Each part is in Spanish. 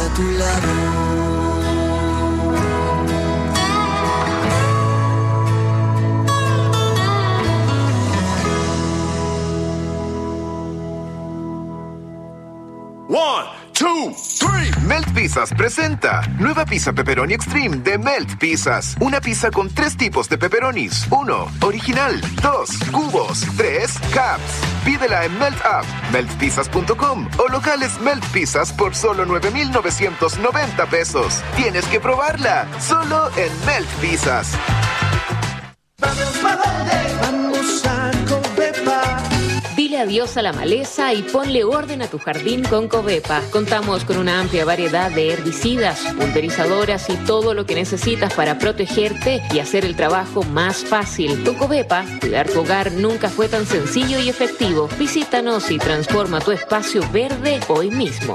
a tu lado. Melt Pizzas presenta nueva pizza pepperoni extreme de Melt Pizzas. Una pizza con 3 tipos de pepperonis. 1. Original. 2. Cubos. 3. Caps. Pídela en Melt App, meltpizzas.com o locales Melt Pizzas por solo 9,990 pesos. Tienes que probarla. Solo en Melt Pizzas. Vamos a Covepa. Dile adiós a la maleza y ponle orden a tu jardín con Covepa. Contamos con una amplia variedad de herbicidas, pulverizadoras y todo lo que necesitas para protegerte y hacer el trabajo más fácil. Con Covepa, cuidar tu hogar nunca fue tan sencillo y efectivo. Visítanos y transforma tu espacio verde hoy mismo.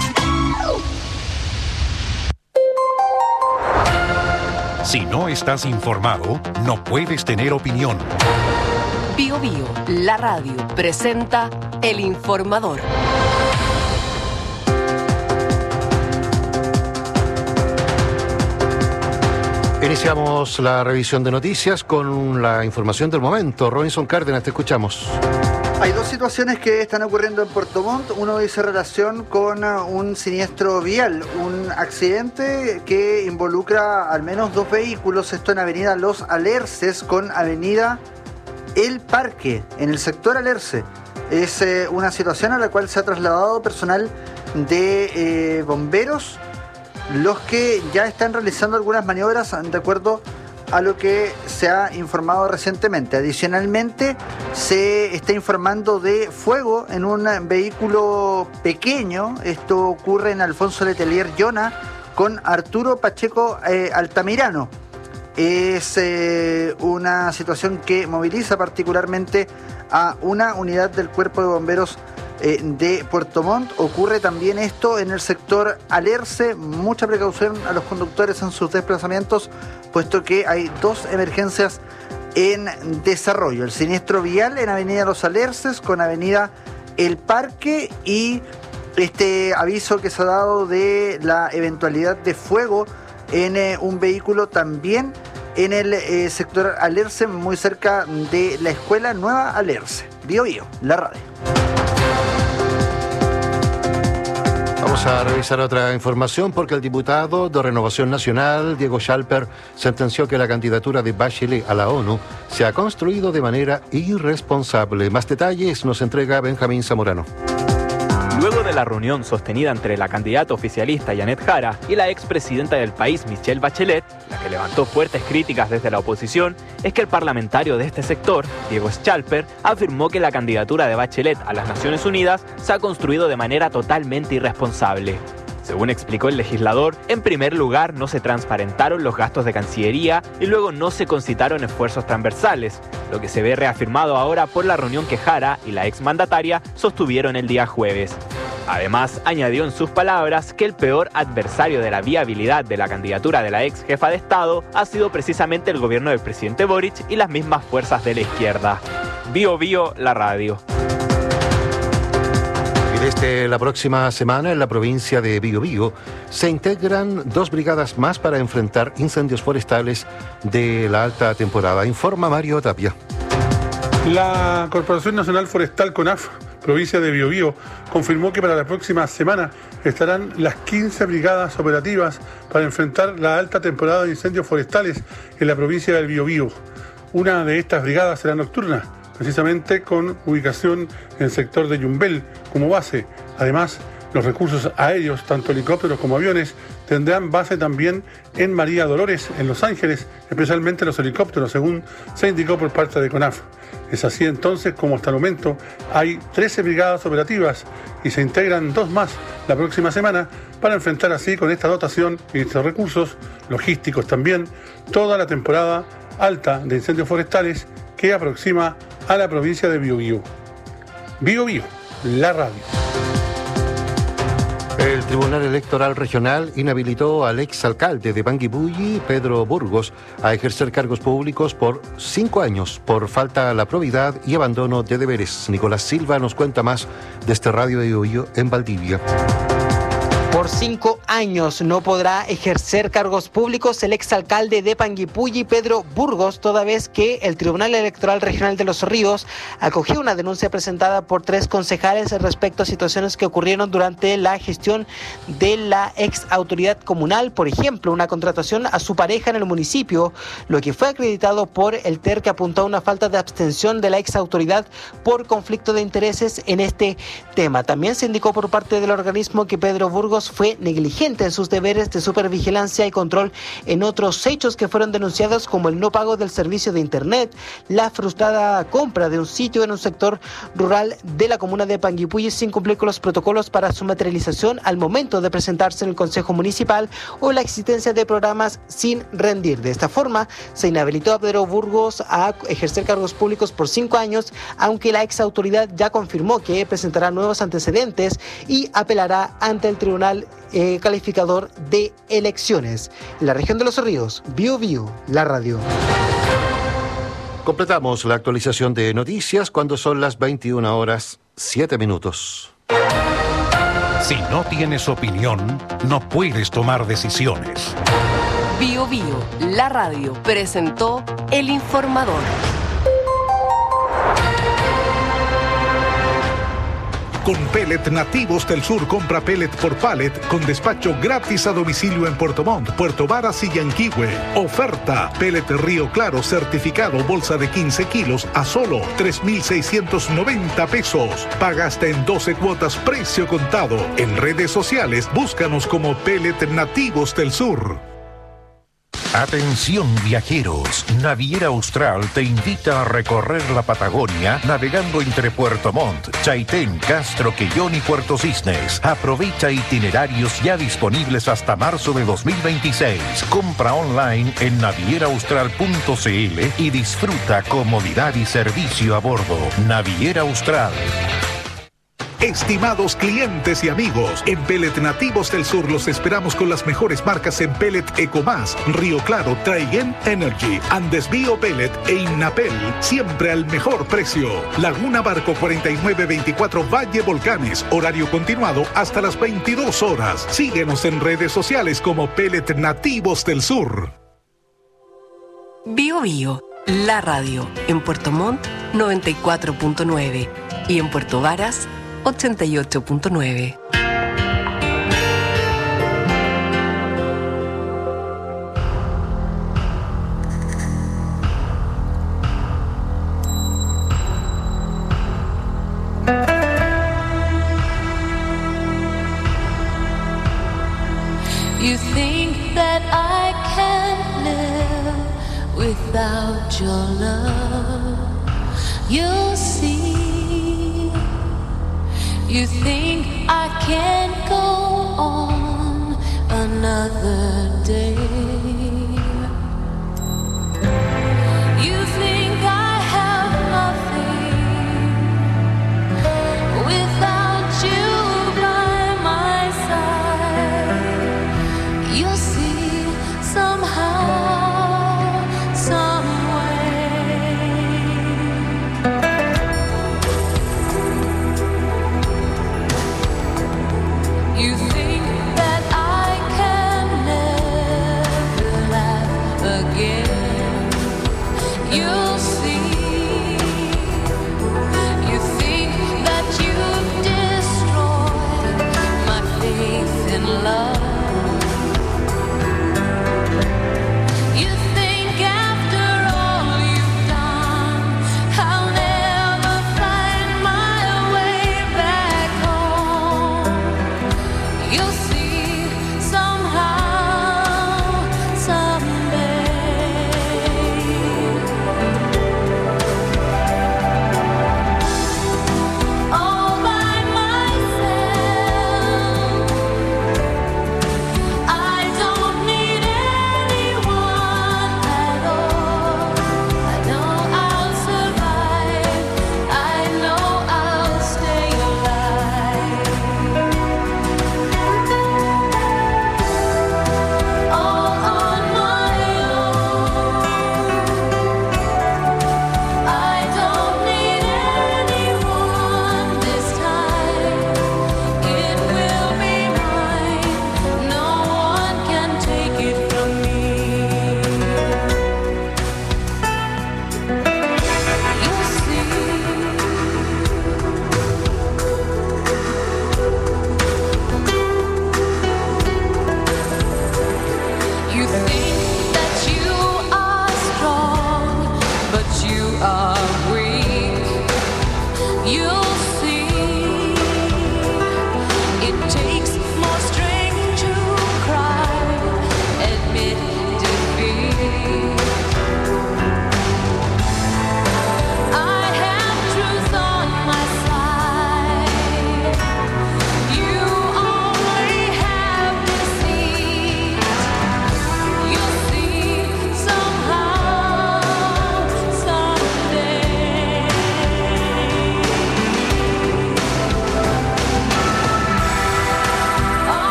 Si no estás informado, no puedes tener opinión. Bio Bio, la radio, presenta El Informador. Iniciamos la revisión de noticias con la información del momento. Robinson Cárdenas, te escuchamos. Hay dos situaciones que están ocurriendo en Puerto Montt. Uno dice relación con un siniestro vial, un accidente que involucra al menos 2 vehículos. Esto en Avenida Los Alerces con Avenida El Parque, en el sector Alerce. Es una situación a la cual se ha trasladado personal de bomberos, los que ya están realizando algunas maniobras de acuerdo a lo que se ha informado recientemente. Adicionalmente, se está informando de fuego en un vehículo pequeño. Esto ocurre en Alfonso Letelier Llona con Arturo Pacheco Altamirano. Es una situación que moviliza particularmente a una unidad del Cuerpo de Bomberos de Puerto Montt. Ocurre también esto en el sector Alerce. Mucha precaución a los conductores en sus desplazamientos, puesto que hay 2 emergencias en desarrollo. El siniestro vial en Avenida Los Alerces con Avenida El Parque y este aviso que se ha dado de la eventualidad de fuego en un vehículo también en el sector Alerce, muy cerca de la escuela Nueva Alerce. Bio Bio, la radio. Vamos a revisar otra información porque el diputado de Renovación Nacional, Diego Schalper, sentenció que la candidatura de Bachelet a la ONU se ha construido de manera irresponsable. Más detalles nos entrega Benjamín Zamorano. Luego de la reunión sostenida entre la candidata oficialista Janet Jara y la expresidenta del país Michelle Bachelet, la que levantó fuertes críticas desde la oposición, es que el parlamentario de este sector, Diego Schalper, afirmó que la candidatura de Bachelet a las Naciones Unidas se ha construido de manera totalmente irresponsable. Según explicó el legislador, en primer lugar no se transparentaron los gastos de Cancillería y luego no se concitaron esfuerzos transversales, lo que se ve reafirmado ahora por la reunión que Jara y la exmandataria sostuvieron el día jueves. Además, añadió en sus palabras que el peor adversario de la viabilidad de la candidatura de la ex jefa de Estado ha sido precisamente el gobierno del presidente Boric y las mismas fuerzas de la izquierda. Bio Bio, la radio. Desde la próxima semana en la provincia de Biobío se integran 2 brigadas más para enfrentar incendios forestales de la alta temporada. Informa Mario Tapia. La Corporación Nacional Forestal CONAF, provincia de Biobío, confirmó que para la próxima semana estarán las 15 brigadas operativas para enfrentar la alta temporada de incendios forestales en la provincia del Biobío. Una de estas brigadas será nocturna, precisamente con ubicación en el sector de Yumbel como base. Además, los recursos aéreos, tanto helicópteros como aviones, tendrán base también en María Dolores, en Los Ángeles, especialmente los helicópteros, según se indicó por parte de CONAF. Es así entonces como hasta el momento hay 13 brigadas operativas y se integran 2 más la próxima semana para enfrentar así con esta dotación y estos recursos logísticos también toda la temporada alta de incendios forestales que aproxima a la provincia de Biobío. Bio Bio, la radio. El Tribunal Electoral Regional inhabilitó al exalcalde de Panguipulli, Pedro Burgos, a ejercer cargos públicos por 5 años por falta a la probidad y abandono de deberes. Nicolás Silva nos cuenta más de este radio de Biobío en Valdivia. Por 5 años no podrá ejercer cargos públicos el exalcalde de Panguipulli, Pedro Burgos, toda vez que el Tribunal Electoral Regional de Los Ríos acogió una denuncia presentada por 3 concejales respecto a situaciones que ocurrieron durante la gestión de la ex autoridad comunal. Por ejemplo, una contratación a su pareja en el municipio, lo que fue acreditado por el TER, que apuntó a una falta de abstención de la ex autoridad por conflicto de intereses en este tema. También se indicó por parte del organismo que Pedro Burgos fue negligente en sus deberes de supervigilancia y control en otros hechos que fueron denunciados, como el no pago del servicio de internet, la frustrada compra de un sitio en un sector rural de la comuna de Panguipulli sin cumplir con los protocolos para su materialización al momento de presentarse en el Consejo Municipal, o la existencia de programas sin rendir. De esta forma, se inhabilitó a Pedro Burgos a ejercer cargos públicos por 5 años, aunque la ex autoridad ya confirmó que presentará nuevos antecedentes y apelará ante el Tribunal Calificador de Elecciones. En la región de Los Ríos, Bio Bio, la radio. Completamos la actualización de noticias cuando son las 21:07. Si no tienes opinión, no puedes tomar decisiones. Bio Bio, la radio, presentó El Informador. Con Pellet Nativos del Sur, compra pellet por pallet con despacho gratis a domicilio en Puerto Montt, Puerto Varas y Yanquihue. Oferta: pellet Río Claro certificado, bolsa de 15 kilos a solo 3,690 pesos. Paga hasta en 12 cuotas, precio contado. En redes sociales, búscanos como Pellet Nativos del Sur. Atención viajeros, Naviera Austral te invita a recorrer la Patagonia navegando entre Puerto Montt, Chaitén, Castro, Quellón y Puerto Cisnes. Aprovecha itinerarios ya disponibles hasta marzo de 2026. Compra online en navieraaustral.cl y disfruta comodidad y servicio a bordo. Naviera Austral. Estimados clientes y amigos, en Pellet Nativos del Sur los esperamos con las mejores marcas en pellet Ecomás, Río Claro, Traiguén Energy, Andes Bio Pellet e Innapel, siempre al mejor precio. Laguna Barco 4924 Valle Volcanes, horario continuado hasta las 22 horas. Síguenos en redes sociales como Pellet Nativos del Sur. Bio Bio, la radio, en Puerto Montt 94.9 y en Puerto Varas 88.9. You think that I can't live without your love. You'll see. You think I can't go on another day. You think I have nothing without you by my side. You'll see somehow, some way. You think that I can never laugh again. You'll see. You think that you've destroyed my faith in love.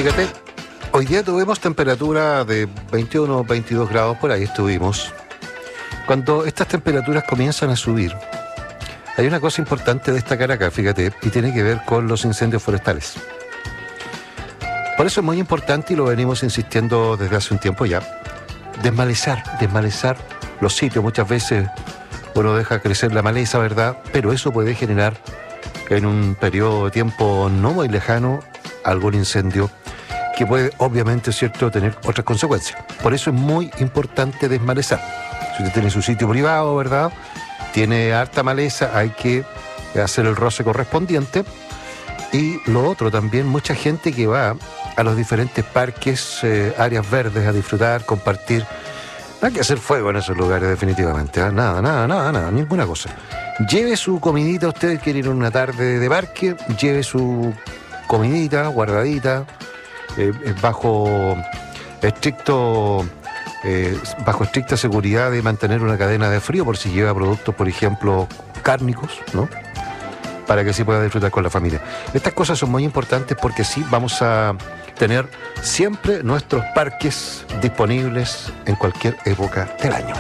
Fíjate, hoy día tuvimos temperatura de 21 o 22 grados, por ahí estuvimos. Cuando estas temperaturas comienzan a subir, hay una cosa importante de destacar acá, fíjate, y tiene que ver con los incendios forestales. Por eso es muy importante, y lo venimos insistiendo desde hace un tiempo ya, desmalezar los sitios. Muchas veces uno deja crecer la maleza, ¿verdad? Pero eso puede generar en un periodo de tiempo no muy lejano algún incendio que puede, obviamente, ¿cierto?, tener otras consecuencias. Por eso es muy importante desmalezar. Si usted tiene su sitio privado, ¿verdad?, tiene harta maleza, hay que hacer el roce correspondiente. Y lo otro también, mucha gente que va a los diferentes parques, áreas verdes, a disfrutar, compartir. No hay que hacer fuego en esos lugares, definitivamente, ¿eh? Nada, ninguna cosa. Lleve su comidita, usted quiere ir una tarde de parque, lleve su comidita guardadita, bajo estricta seguridad de mantener una cadena de frío por si lleva productos, por ejemplo, cárnicos, ¿no?, para que así pueda disfrutar con la familia. Estas cosas son muy importantes porque sí vamos a tener siempre nuestros parques disponibles en cualquier época del año.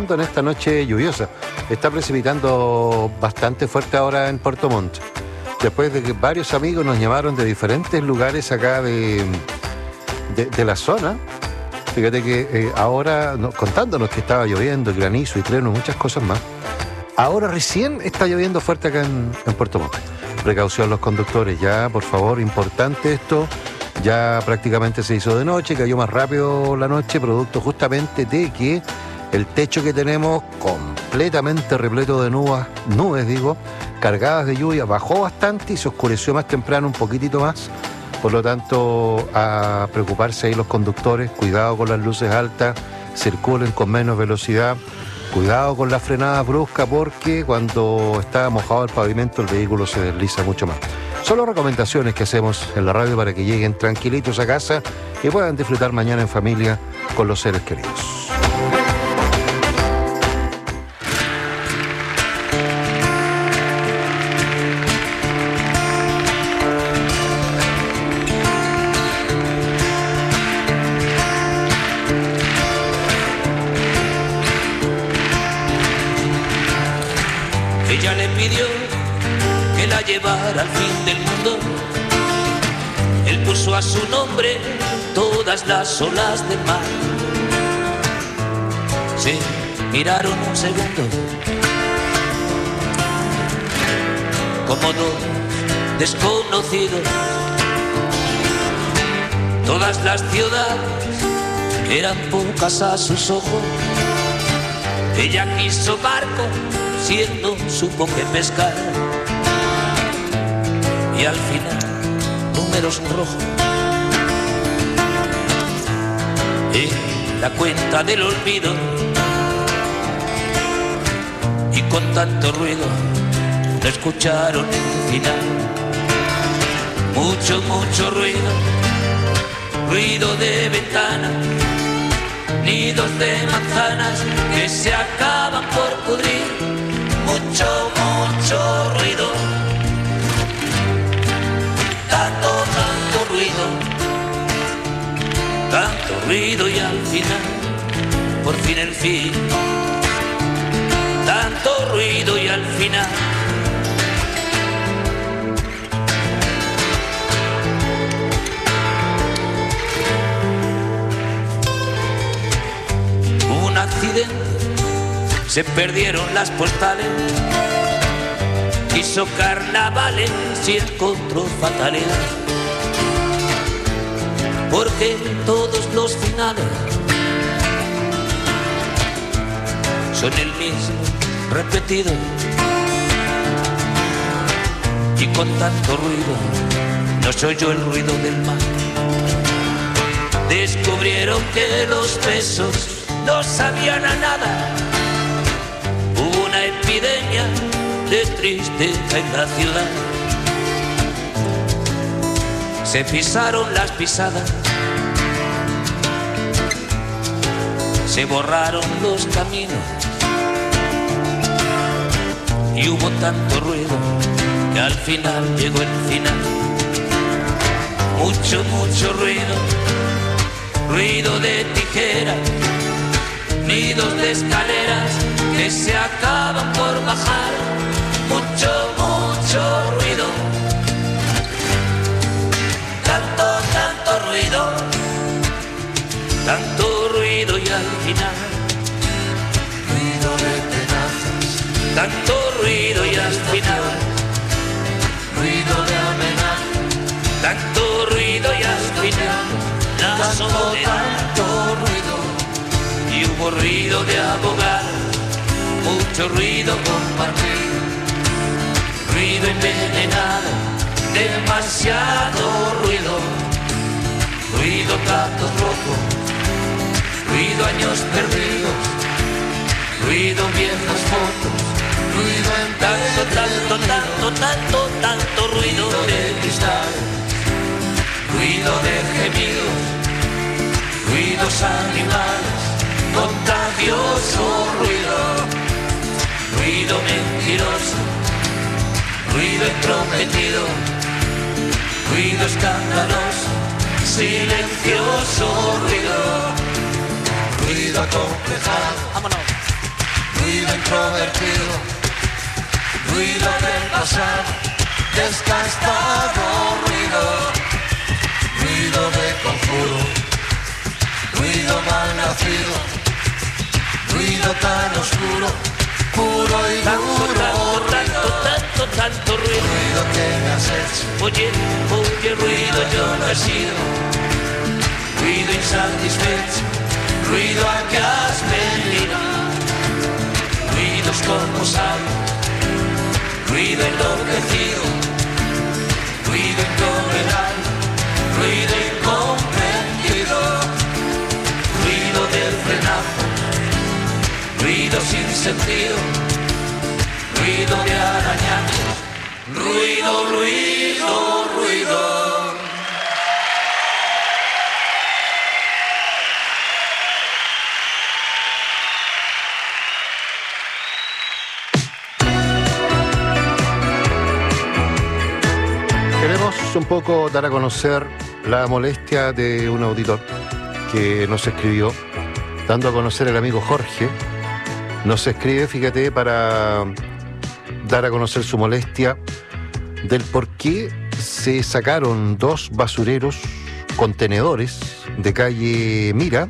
pasando en esta noche lluviosa. Está precipitando bastante fuerte ahora en Puerto Montt. Después de que varios amigos nos llamaron de diferentes lugares acá de la zona. Fíjate que ahora, contándonos que estaba lloviendo, granizo y trueno, muchas cosas más. Ahora recién está lloviendo fuerte acá en Puerto Montt. Precaución los conductores, ya, por favor, importante esto. Ya prácticamente se hizo de noche, cayó más rápido la noche, producto justamente de que el techo que tenemos completamente repleto de nubes, cargadas de lluvia, bajó bastante y se oscureció más temprano, un poquitito más. Por lo tanto, a preocuparse ahí los conductores, cuidado con las luces altas, circulen con menos velocidad, cuidado con la frenada brusca porque cuando está mojado el pavimento el vehículo se desliza mucho más. Son las recomendaciones que hacemos en la radio para que lleguen tranquilitos a casa y puedan disfrutar mañana en familia con los seres queridos. Ella le pidió que la llevara al fin del mundo. Él puso a su nombre todas las olas del mar. Se miraron un segundo, como dos desconocidos. Todas las ciudades eran pocas a sus ojos. Ella quiso barco, siendo supo que pescar. Y al final, números rojos. En la cuenta del olvido. Y con tanto ruido, no escucharon el final. Mucho, mucho ruido. Ruido de ventanas. Nidos de manzanas que se acaban por pudrir. Mucho, mucho ruido. Tanto, tanto ruido. Tanto ruido y al final, por fin el fin. Tanto ruido y al final. Un accidente, se perdieron las postales. Hizo carnavales y encontró fatalidad. Porque todos los finales son el mismo, repetido. Y con tanto ruido no se oyó el ruido del mar. Descubrieron que los besos no sabían a nada. Hubo una epidemia de tristeza en la ciudad. Se pisaron las pisadas, se borraron los caminos. Y hubo tanto ruido que al final llegó el final. Mucho, mucho ruido. Ruido de tijeras, nidos de escaleras que se acaban por bajar. Mucho, mucho ruido. Tanto, tanto ruido. Tanto ruido y al final ruido de tenazas. Tanto ruido y al final ruido de amenazas. Tanto ruido y al final la soledad. Tanto ruido. Y hubo ruido de abogar, mucho ruido compartido, ruido envenenado, demasiado ruido, ruido platos rojos, ruido años perdidos, ruido viejas fotos, ruido en tanto, tanto, tanto, tanto, tanto ruido de cristal, ruido de gemidos, ruidos animales. Contagioso ruido, ruido mentiroso, ruido entrometido, ruido escandaloso, silencioso ruido, ruido acomplejado, vámonos, ruido introvertido, ruido del pasado, desgastado, ruido de conjuro, ruido mal nacido, ruido tan oscuro, puro y duro, tanto ruido, ruido que me has hecho, oye, ruido yo no he sido, ruido insatisfecho, ruido a que has venido, ruidos como sal, ruido enloquecido, ruido intolerante, ruido incomprendido, ruido del frenazo, ruido sin sentido, ruido de arañazos, ruido. Queremos un poco dar a conocer la molestia de un auditor que nos escribió, dando a conocer el amigo Jorge. Nos escribe, fíjate, para dar a conocer su molestia del por qué se sacaron 2 basureros contenedores de calle Mira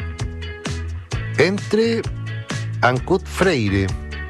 entre Ancud Freire.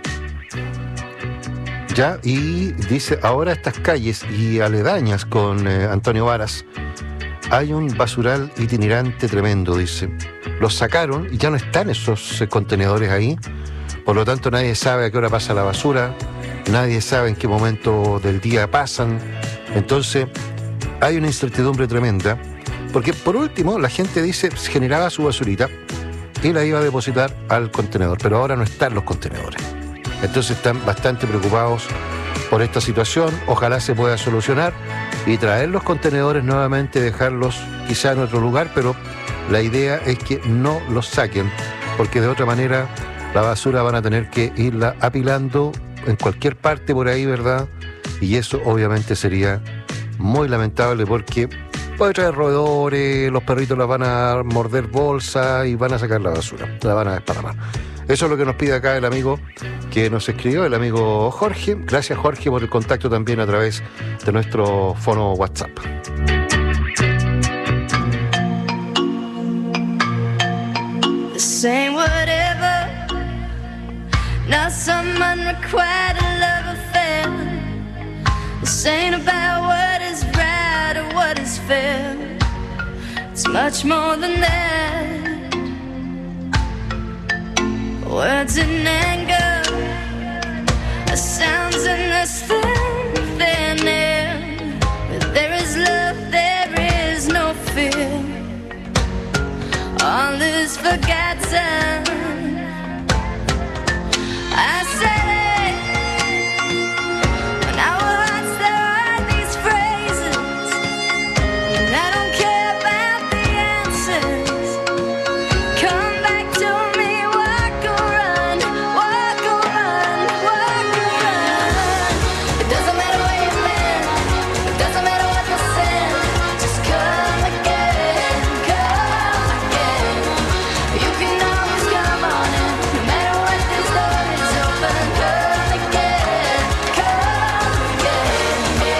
Ya, y dice, ahora estas calles y aledañas con Antonio Varas hay un basural itinerante tremendo, dice. Los sacaron y ya no están esos contenedores ahí, por lo tanto nadie sabe a qué hora pasa la basura, nadie sabe en qué momento del día pasan, entonces hay una incertidumbre tremenda, porque por último la gente dice, generaba su basurita y la iba a depositar al contenedor, pero ahora no están los contenedores. Entonces están bastante preocupados por esta situación. Ojalá se pueda solucionar y traer los contenedores nuevamente, dejarlos quizá en otro lugar, pero la idea es que no los saquen, porque de otra manera la basura van a tener que irla apilando en cualquier parte por ahí, ¿verdad? Y eso obviamente sería muy lamentable, porque puede traer roedores, los perritos la van a morder bolsa y van a sacar la basura, la van a desparramar. Eso es lo que nos pide acá el amigo que nos escribió, el amigo Jorge. Gracias, Jorge, por el contacto también a través de nuestro fono WhatsApp. Saying whatever, not some unrequited love affair. Saying about what is right or what is fair. It's much more than that. Words in anger, sounds in this thin air. But there is love, there is no fear. All is forgotten. I said it when our hearts there are these phrases, and I don't care about the answers. Come back to me, walk or run, walk or run, walk or run. It doesn't matter where you've been, it doesn't matter what you said. Just come again, come again. You can always come on in, no matter what this door is open. Come again, come again.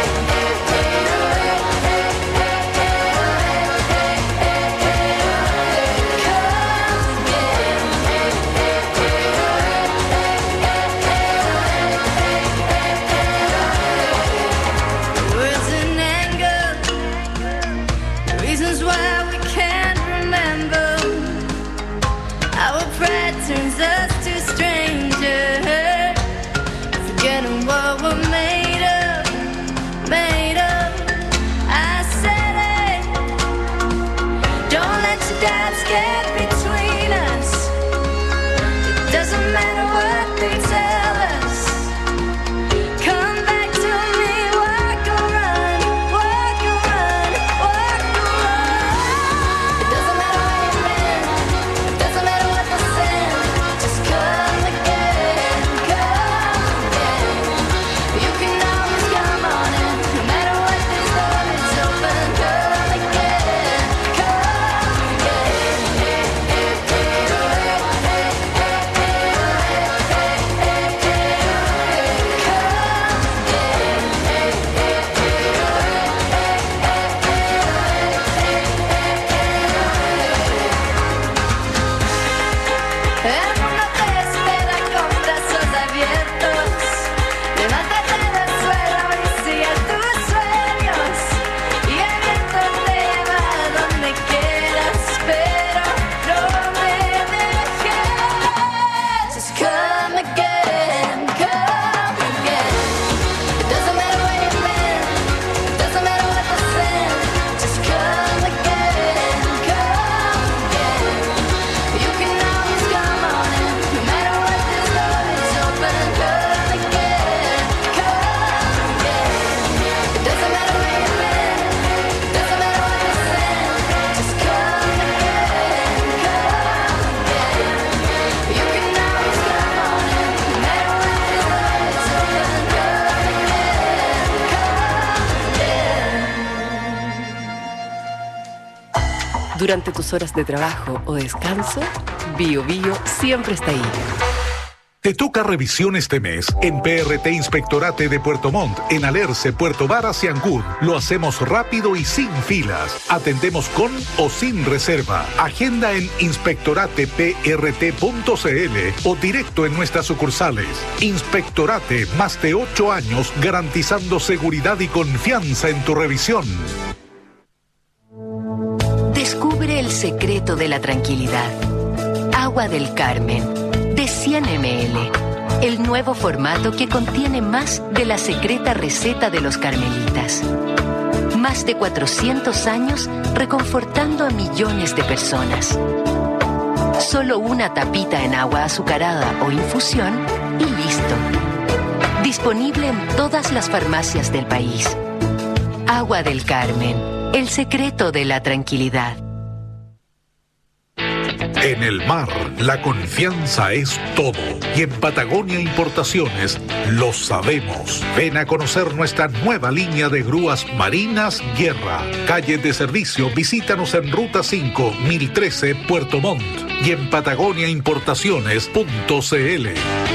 Words in anger, reasons why we can't remember. Our pride turns us to strangers, forgetting what we're made of, made of. I said it, don't let your doubts get between us. It doesn't matter what they tell us. Come back to me, walk or run, walk or run, walk or run. It doesn't matter where you've been, it doesn't matter what they said. Just come again, come again. You can always come on in, no matter what this door is open. Come again, come again. Durante tus horas de trabajo o descanso, Bio Bio siempre está ahí. Te toca revisión este mes. En PRT Inspectorate de Puerto Montt, en Alerce, Puerto Varas y Ancud. Lo hacemos rápido y sin filas. Atendemos con o sin reserva. Agenda en inspectorateprt.cl o directo en nuestras sucursales. Inspectorate, más de 8 años garantizando seguridad y confianza en tu revisión. Descubre el secreto de la tranquilidad. Agua del Carmen. De 100 ml, el nuevo formato que contiene más de la secreta receta de los carmelitas. Más de 400 años reconfortando a millones de personas. Solo una tapita en agua azucarada o infusión y listo. Disponible en todas las farmacias del país. Agua del Carmen, el secreto de la tranquilidad. En el mar, la confianza es todo. Y en Patagonia Importaciones lo sabemos. Ven a conocer nuestra nueva línea de grúas marinas Guerra. Calle de servicio, visítanos en Ruta 5, 1013, Puerto Montt. Y en patagoniaimportaciones.cl.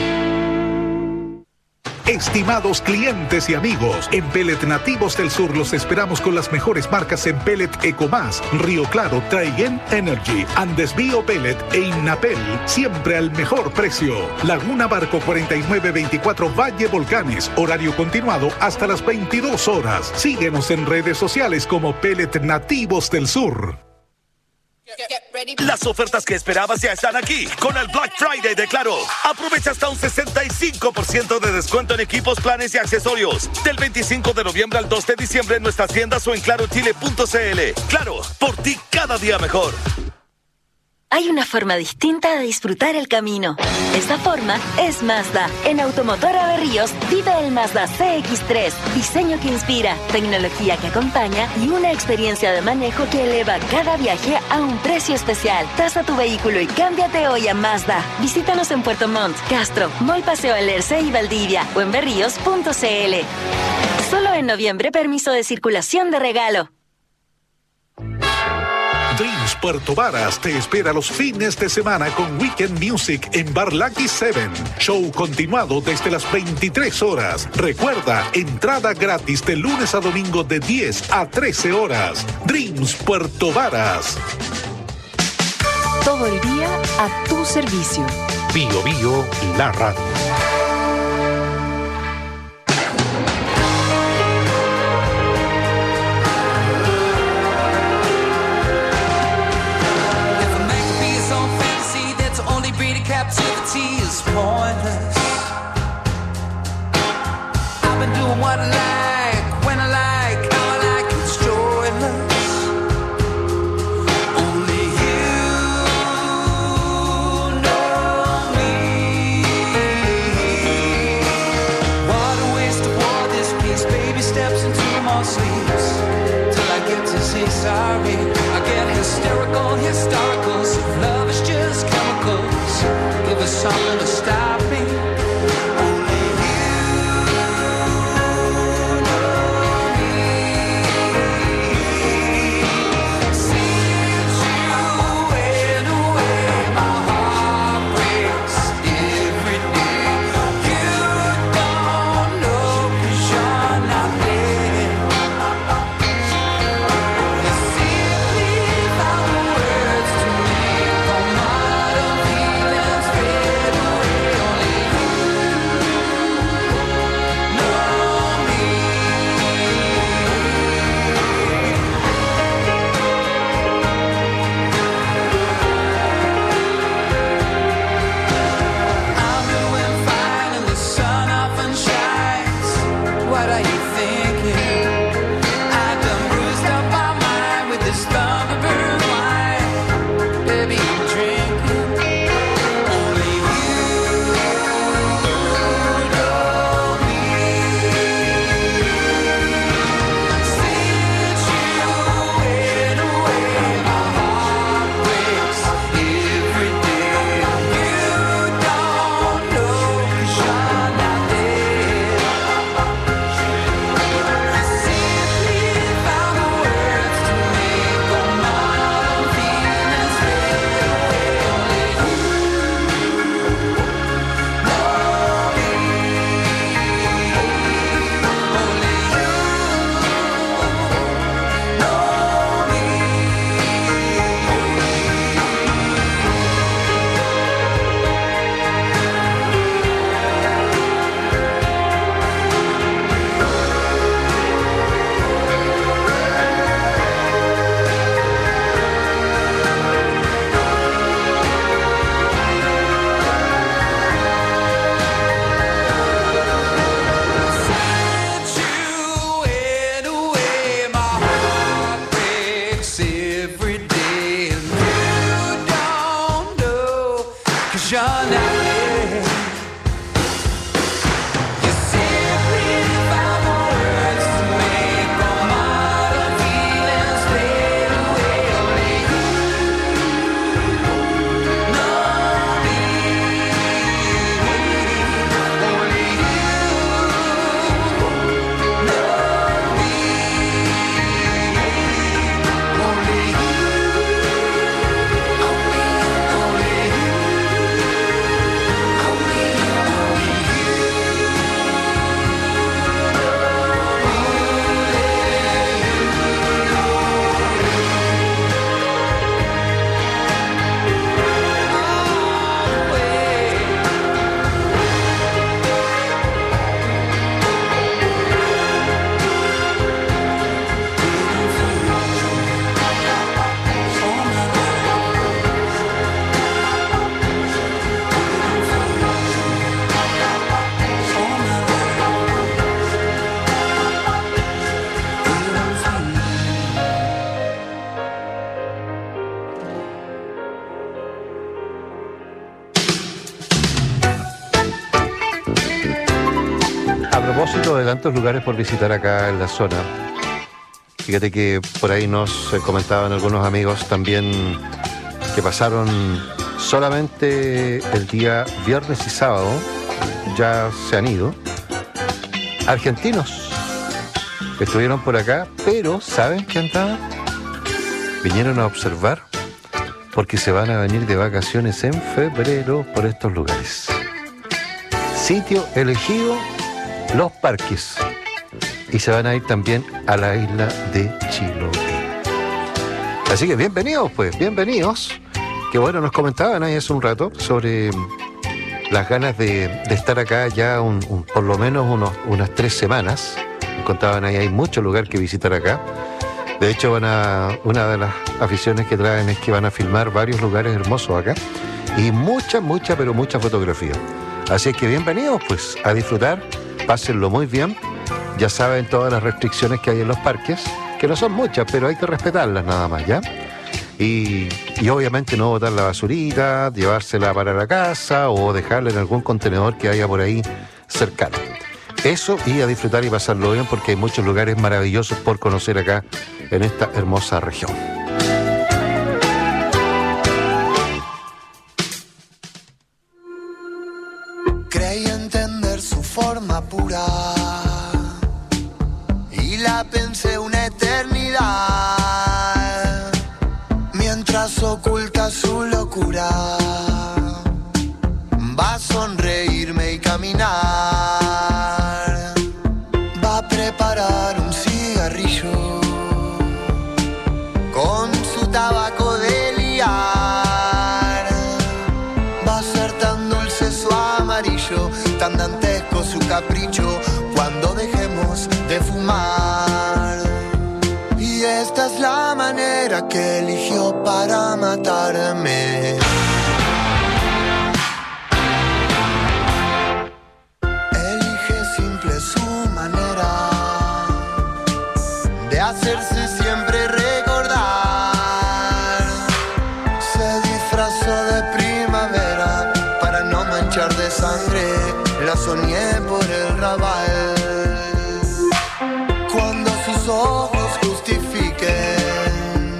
Estimados clientes y amigos, en Pellet Nativos del Sur los esperamos con las mejores marcas en pellet Ecomás, Río Claro, Traiguén Energy, Andes Bio Pellet e Innapel, siempre al mejor precio. Laguna Barco 4924 Valle Volcanes, horario continuado hasta las 22 horas. Síguenos en redes sociales como Pellet Nativos del Sur. Las ofertas que esperabas ya están aquí con el Black Friday de Claro. Aprovecha hasta un 65% de descuento en equipos, planes y accesorios. Del 25 de noviembre al 2 de diciembre en nuestras tiendas o en clarochile.cl. Claro, por ti cada día mejor. Hay una forma distinta de disfrutar el camino. Esta forma es Mazda. En Automotora Berríos vive el Mazda CX-3. Diseño que inspira, tecnología que acompaña y una experiencia de manejo que eleva cada viaje a un precio especial. Tasa tu vehículo y cámbiate hoy a Mazda. Visítanos en Puerto Montt, Castro, Mall Paseo Alerce y Valdivia o en berríos.cl. Solo en noviembre permiso de circulación de regalo. Dreams Puerto Varas te espera los fines de semana con Weekend Music en Bar Lucky 7. Show continuado desde las 23 horas. Recuerda, entrada gratis de lunes a domingo de 10 a 13 horas. Dreams Puerto Varas. Todo el día a tu servicio. Bio Bio, la radio. Captivity is pointless. I've been doing what I like, when I like, how I like, it's joyless. Only you know me. What a waste of war this piece. Baby steps into my sleeves till I get to say sorry. I get hysterical, historicals. If love is just chemicals, give us something to stop me. Only you know me. Since you went away, my heart breaks every day. You don't know 'cause you're not there. You simply found the words to make all my feelings fade away. Only you know me. I'm doing fine and the sun often shines. What are you thinking? I done bruised up my mind with this thunderbird wine. Baby, I'm drinking. Only you know me. Since you went away, my heart breaks every day. You don't know 'cause you're not there. Since tantos lugares por visitar acá en la zona. Fíjate que por ahí nos comentaban algunos amigos también que pasaron solamente el día viernes y sábado, ya se han ido, argentinos que estuvieron por acá, pero ¿saben qué andaban? Vinieron a observar porque se van a venir de vacaciones en febrero por estos lugares. Sitio elegido, Los Parques. Y se van a ir también a la isla de Chiloé. Así que bienvenidos, pues, bienvenidos. Que bueno, nos comentaban ahí hace un rato sobre las ganas de estar acá ya por lo menos unas 3 semanas. Nos contaban ahí, hay mucho lugar que visitar acá. De hecho, una de las aficiones que traen es que van a filmar varios lugares hermosos acá. Y mucha fotografía. Así es que bienvenidos, pues, a disfrutar. Pásenlo muy bien. Ya saben todas las restricciones que hay en los parques, que no son muchas, pero hay que respetarlas nada más, ¿ya? Y obviamente no botar la basurita, llevársela para la casa o dejarla en algún contenedor que haya por ahí cercano. Eso, y a disfrutar y pasarlo bien, porque hay muchos lugares maravillosos por conocer acá en esta hermosa región. Creí entender su forma pura y la pensé una eternidad, mientras oculta su locura, va a sonreírme y caminar, va a preparar un cigarrillo con su tabaco de liar, va a ser tan dulce su amarillo, tan dantesco su capricho, cuando dejemos de fumar. Y esta es la manera que eligió para matarme. Elige simple su manera de hacerse siempre recordar. Se disfrazó de primavera para no manchar de sangre, la soñé por el rabal. Cuando sus ojos justifiquen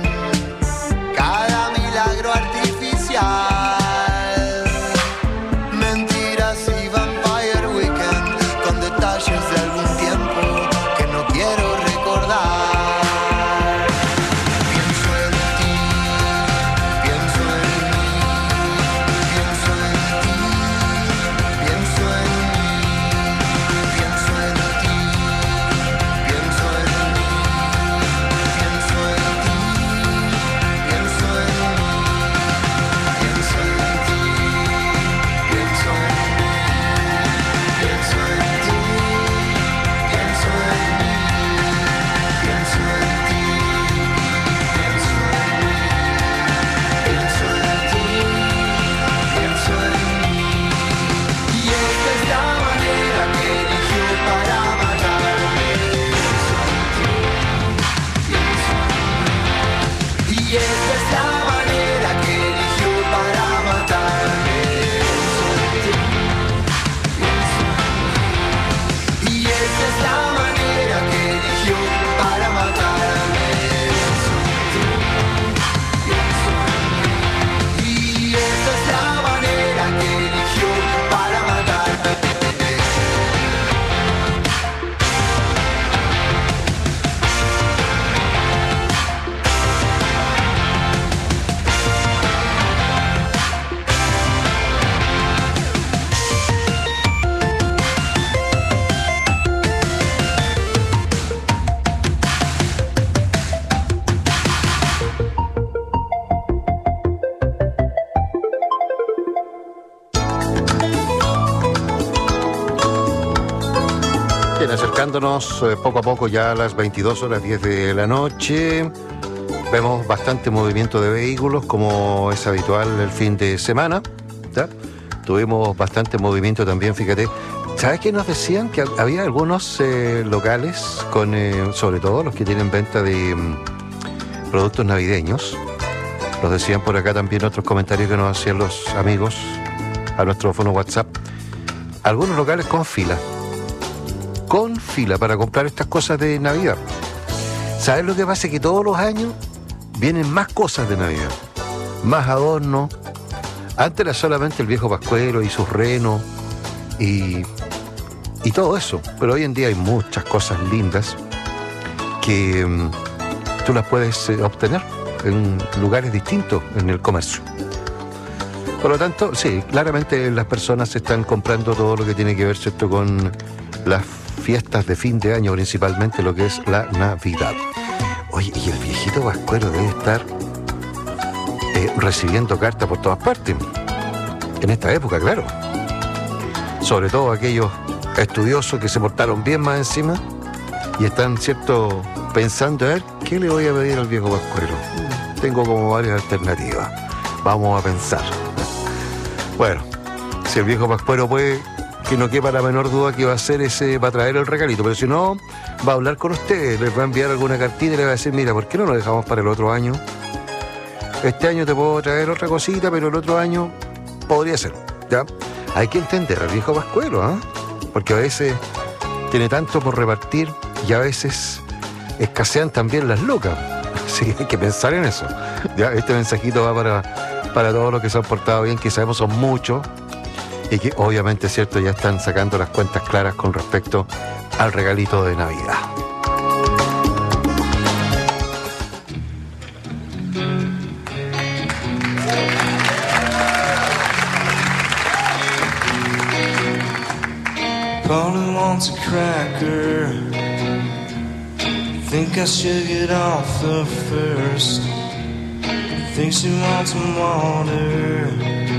cada milagro artificial, mentiras y Vampire Weekend, con detalles de algún tiempo que no quiero recordar. Pienso en ti, pienso en mí, pienso en ti, pienso en mí, pienso en ti, pienso en mí, pienso en ti, pienso en mí, pienso en ti, pienso en mí, pienso en ti, pienso en mí, pienso en ti, pienso en mí, pienso en ti, pienso en mí. Y esta es la manera que eligió para matarme. Y esta es la manera que eligió para matarme. Y esta es la manera que eligió para matarme. Y esta es la manera que eligió para matarme. Bien, acercándonos poco a poco ya a las 22:10 de la noche. Vemos bastante movimiento de vehículos, como es habitual el fin de semana, ¿ya? Tuvimos bastante movimiento también, fíjate. ¿Sabes qué nos decían? Que había algunos locales, con sobre todo los que tienen venta de productos navideños. Nos decían por acá también otros comentarios que nos hacían los amigos a nuestro fono WhatsApp. Algunos locales con fila. con fila para comprar estas cosas de Navidad. ¿Sabes lo que pasa? Que todos los años vienen más cosas de Navidad, más adornos. Antes era solamente el viejo pascuero y sus renos y todo eso, pero hoy en día hay muchas cosas lindas que tú las puedes obtener en lugares distintos en el comercio. Por lo tanto, sí, claramente las personas están comprando todo lo que tiene que ver, ¿cierto?, con las fiestas de fin de año, principalmente lo que es la Navidad. Oye, y el viejito pascuero debe estar recibiendo cartas por todas partes. En esta época, claro. Sobre todo aquellos estudiosos que se portaron bien más encima y están, ¿cierto?, pensando a ver qué le voy a pedir al viejo pascuero. Tengo como varias alternativas. Vamos a pensar. Bueno, si el viejo pascuero puede, que no quepa la menor duda que va a hacer ese, va a traer el regalito, pero si no, va a hablar con ustedes, les va a enviar alguna cartita y le va a decir, mira, ¿por qué no lo dejamos para el otro año? Este año te puedo traer otra cosita, pero el otro año podría ser, ¿ya? Hay que entender al viejo pascuero, ¿eh? Porque a veces tiene tanto por repartir y a veces escasean también las lucas. Sí, hay que pensar en eso. ¿Ya? Este mensajito va para todos los que se han portado bien, que sabemos son muchos y que obviamente, es cierto, ya están sacando las cuentas claras con respecto al regalito de Navidad. Polly wants a cracker. Think I should get off the first. Think she wants some water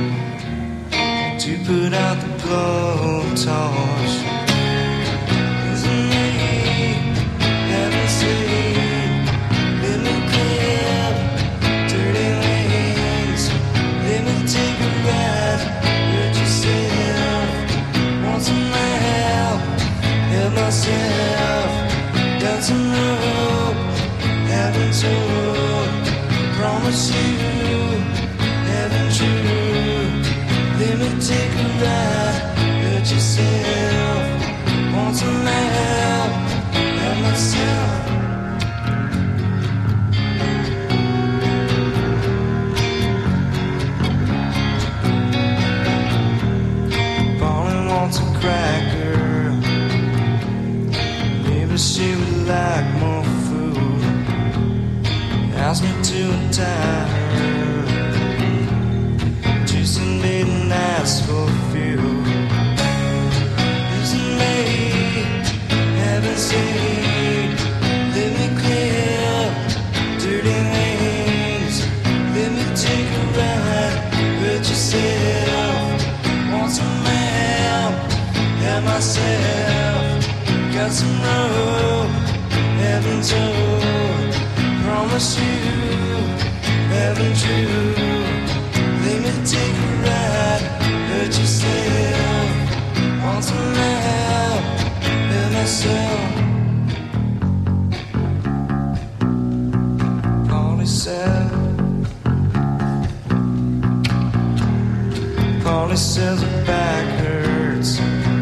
to put out the blowtorch. Isn't me having seen little clip, dirty wings? Let me take a ride. Hurt yourself. Want some help? Help myself. Got some rope. Haven't told. Promise you, haven't you? Let me take a ride, hurt yourself. Want some help, help myself. Polly wants a cracker. Maybe she would like more food. Ask me to untie her. Just didn't ask for fuel. Isn't me haven't seen? Let me clear dirty wings. Let me take a ride. Hurt yourself. Want some help? Help myself. Got some rope. Haven't told. Promise you, haven't you? Let me take a ride, hurt yourself. Want some help, help myself. Polly says her back hurts.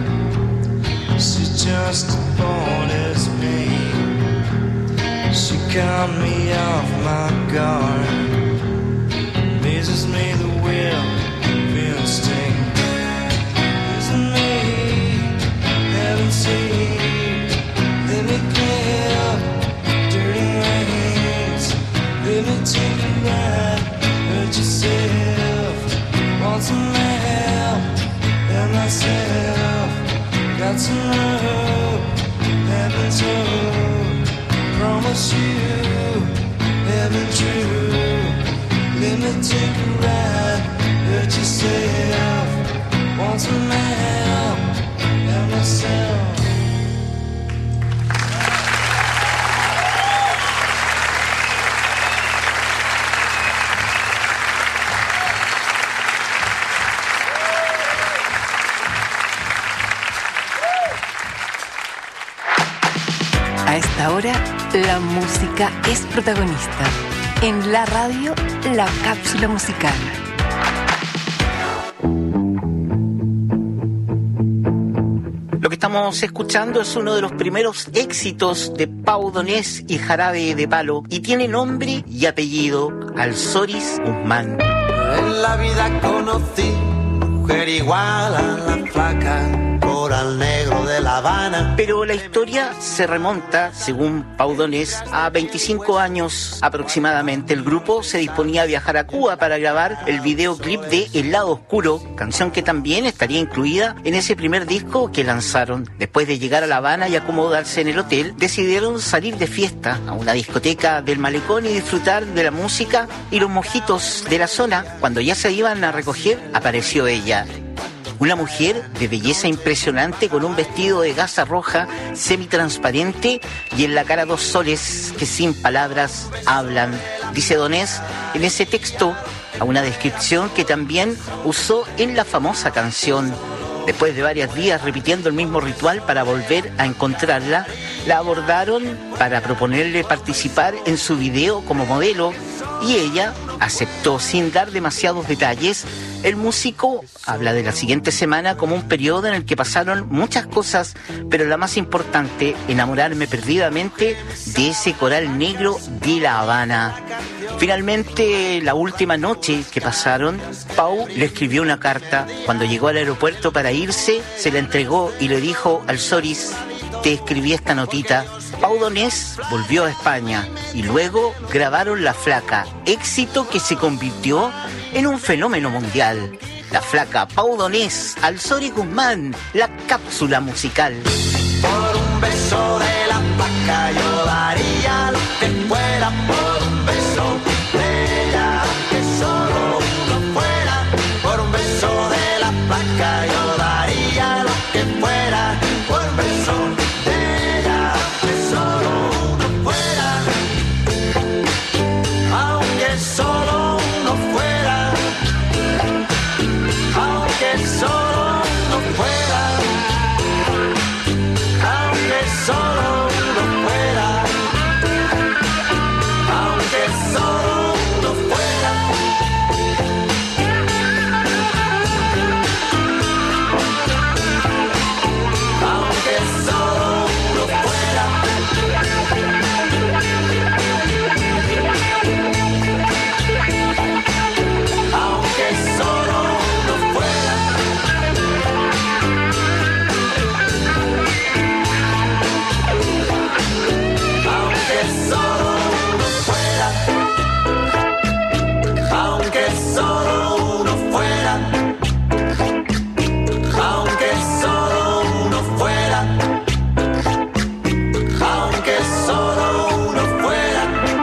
She's just as bored as me. She caught me off my guard. Amazes me the will of instinct. Isn't me haven't seen? Let me clip dirty wings. Let me take a ride. Hurt yourself. Want some help? Help myself. Got some rope. Haven't told. Promise you, haven't you? Let me take a ride, hurt yourself. Want some help, help myself. A esta hora, la música es protagonista. En la radio, la cápsula musical. Lo que estamos escuchando es uno de los primeros éxitos de Pau Donés y Jarabe de Palo y tiene nombre y apellido Alzoris Guzmán. En la vida conocí mujer igual a la flaca, coral negro de La Habana. Pero la historia se remonta, según Pau Donés, a 25 años aproximadamente. El grupo se disponía a viajar a Cuba para grabar el videoclip de El Lado Oscuro, canción que también estaría incluida en ese primer disco que lanzaron. Después de llegar a La Habana y acomodarse en el hotel, decidieron salir de fiesta a una discoteca del Malecón y disfrutar de la música y los mojitos de la zona. Cuando ya se iban a recoger, apareció ella. Una mujer de belleza impresionante con un vestido de gasa roja semitransparente y en la cara 2 soles que sin palabras hablan. Dice Donés en ese texto a una descripción que también usó en la famosa canción. Después de varios días repitiendo el mismo ritual para volver a encontrarla, la abordaron para proponerle participar en su video como modelo y ella aceptó sin dar demasiados detalles. El músico habla de la siguiente semana como un periodo en el que pasaron muchas cosas, pero la más importante, enamorarme perdidamente de ese coral negro de La Habana. Finalmente, la última noche que pasaron, Pau le escribió una carta. Cuando llegó al aeropuerto para irse, se la entregó y le dijo al Alzoris: te escribí esta notita. Pau Donés volvió a España y luego grabaron La Flaca, éxito que se convirtió en un fenómeno mundial. La Flaca, Pau Donés, Alzoris Guzmán, la cápsula musical. Por un beso de La Flaca yo daría lo que fuera, por un beso de ella, que solo uno fuera. Por un beso de La Flaca yo daría lo que fuera, por un beso de ella, que solo uno fuera. Aunque solo uno fuera, aunque solo uno fuera, aunque solo uno fuera, aunque solo uno fuera. Aunque solo uno fuera. Aunque solo uno fuera. Aunque solo uno fuera. Aunque solo uno fuera. Aunque solo uno fuera. Aunque solo uno fuera.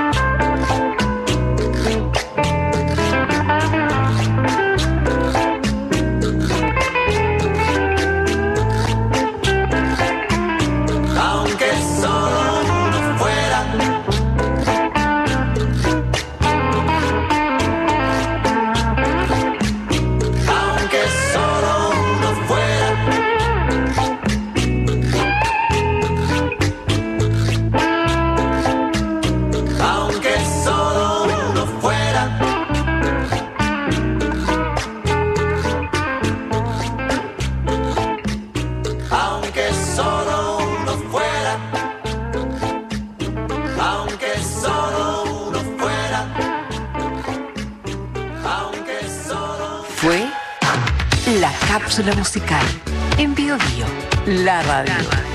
Aunque solo uno fuera. Aunque solo uno fuera. Aunque solo uno fuera. Aunque solo uno fuera. Aunque solo uno fuera. Aunque solo. Fue la cápsula musical en Bio Bio, la radio.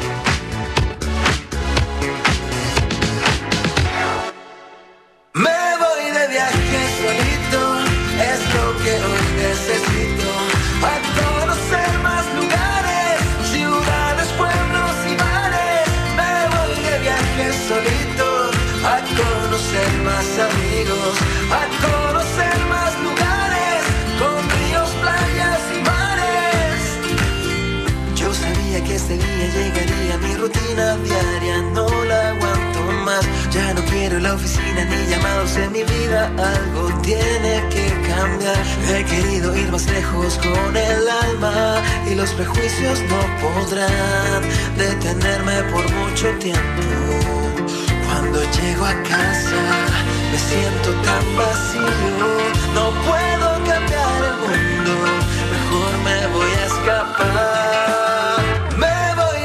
Me voy de viaje solito, es lo que hoy necesito. A conocer más lugares, ciudades, pueblos y mares. Me voy de viaje solito, a conocer más amigos, a conocer más lugares, con ríos, playas y mares. Yo sabía que este día llegaría, mi rutina diaria no la aguanto más. Ya no quiero la oficina ni llamados en mi vida, algo tiene que cambiar. He querido ir más lejos con el alma y los prejuicios no podrán detenerme por mucho tiempo. Cuando llego a casa me siento tan vacío, no puedo cambiar el mundo, mejor me voy a escapar. Me voy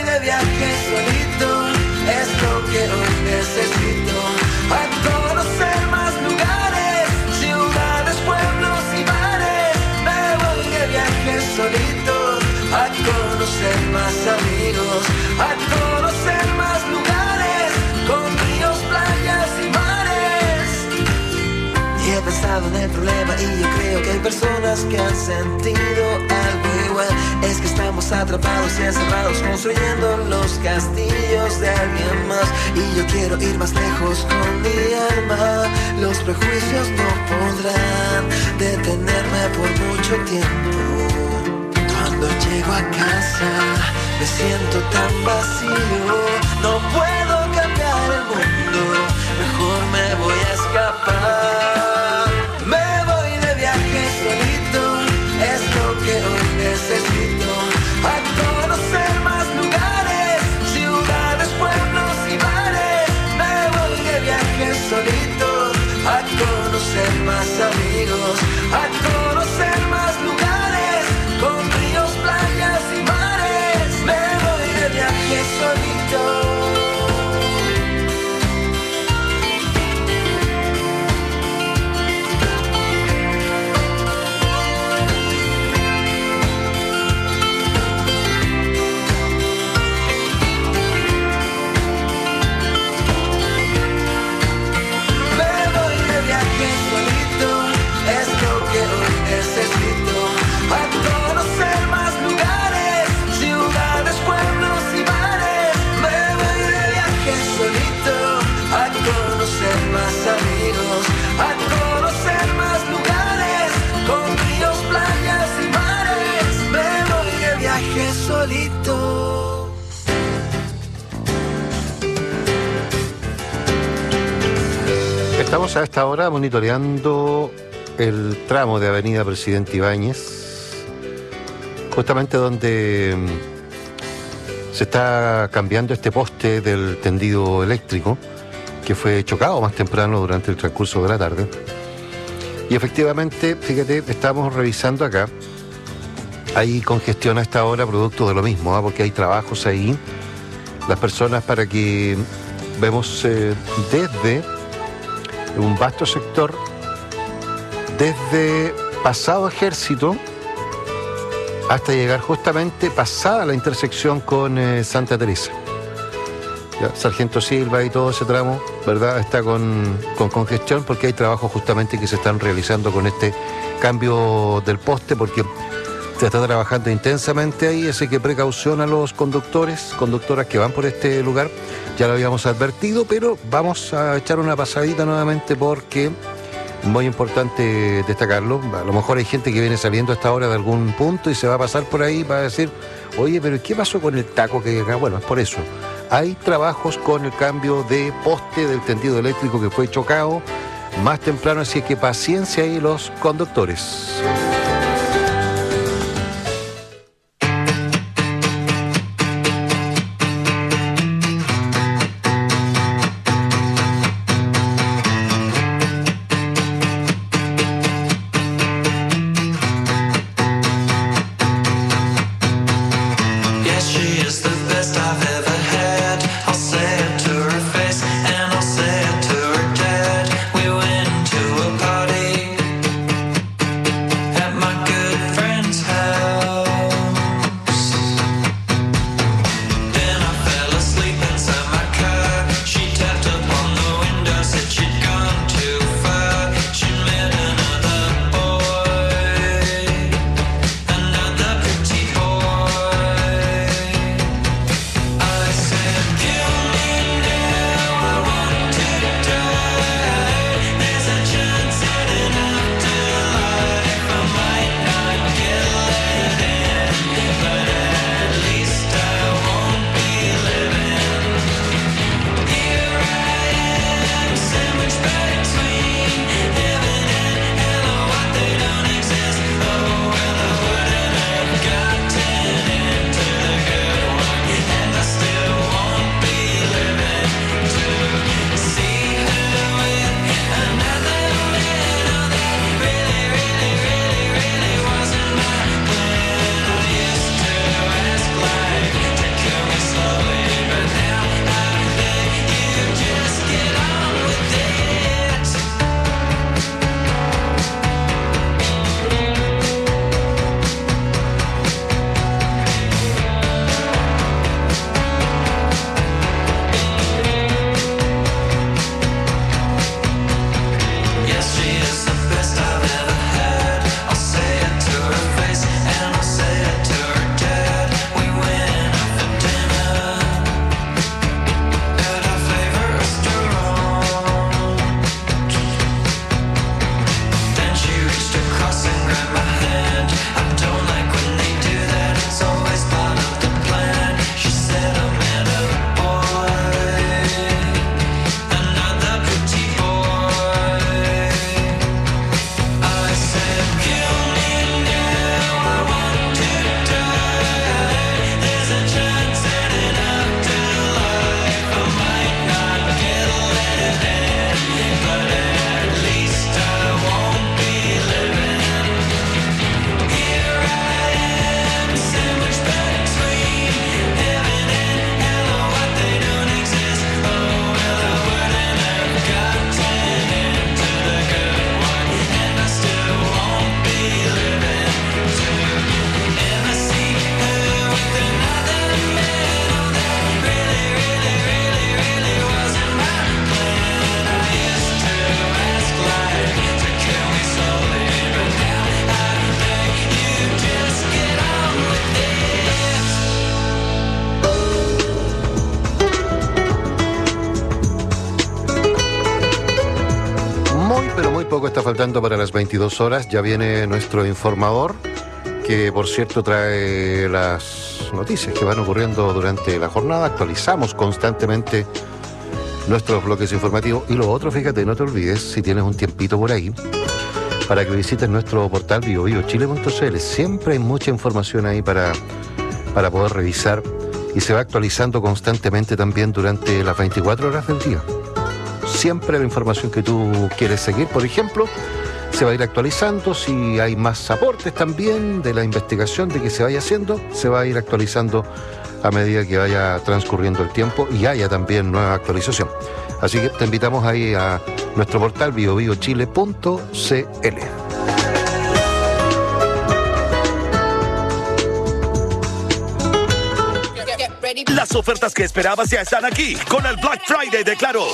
con el problema y yo creo que hay personas que han sentido algo igual. Es que estamos atrapados y encerrados construyendo los castillos de alguien más. Y yo quiero ir más lejos con mi alma. Los prejuicios no podrán detenerme por mucho tiempo. Cuando llego a casa me siento tan vacío. No puedo cambiar el mundo, mejor me voy a escapar. Me voy de viaje solito, es lo que hoy necesito. A conocer más lugares, ciudades, pueblos y mares. Me voy de viaje solito, a conocer más amigos, a conocer más lugares, con ríos, playas y mares. Me voy de viaje solito. Más amigos, a conocer más lugares, con ríos, playas y mares. Me voy de viaje solito. Estamos a esta hora monitoreando el tramo de Avenida Presidente Ibáñez, justamente donde se está cambiando este poste del tendido eléctrico que fue chocado más temprano durante el transcurso de la tarde. Y efectivamente, fíjate, estamos revisando acá, hay congestión a esta hora producto de lo mismo, porque hay trabajos ahí. Las personas, para que vemos desde un vasto sector, desde pasado Ejército hasta llegar justamente pasada la intersección con Santa Teresa. Ya, Sargento Silva y todo ese tramo, ¿verdad?, está con congestión porque hay trabajos justamente que se están realizando con este cambio del poste, porque se está trabajando intensamente ahí, así que precaución a los conductoras que van por este lugar. Ya lo habíamos advertido, pero vamos a echar una pasadita nuevamente porque muy importante destacarlo. A lo mejor hay gente que viene saliendo a esta hora de algún punto y se va a pasar por ahí para decir, oye, pero ¿qué pasó con el taco que hay acá? Bueno, es por eso. Hay trabajos con el cambio de poste del tendido eléctrico que fue chocado más temprano, así que paciencia ahí los conductores. At poco está faltando para las 22 horas. Ya viene nuestro informador, que por cierto trae las noticias que van ocurriendo durante la jornada. Actualizamos constantemente nuestros bloques informativos. Y lo otro, fíjate, no te olvides, si tienes un tiempito por ahí, para que visites nuestro portal biobiochile.cl. Siempre hay mucha información ahí para poder revisar, y se va actualizando constantemente también durante las 24 horas del día. Siempre la información que tú quieres seguir, por ejemplo, se va a ir actualizando. Si hay más aportes también de la investigación de que se vaya haciendo, se va a ir actualizando a medida que vaya transcurriendo el tiempo y haya también nueva actualización. Así que te invitamos ahí a nuestro portal biobiochile.cl. Las ofertas que esperabas ya están aquí con el Black Friday de Claro.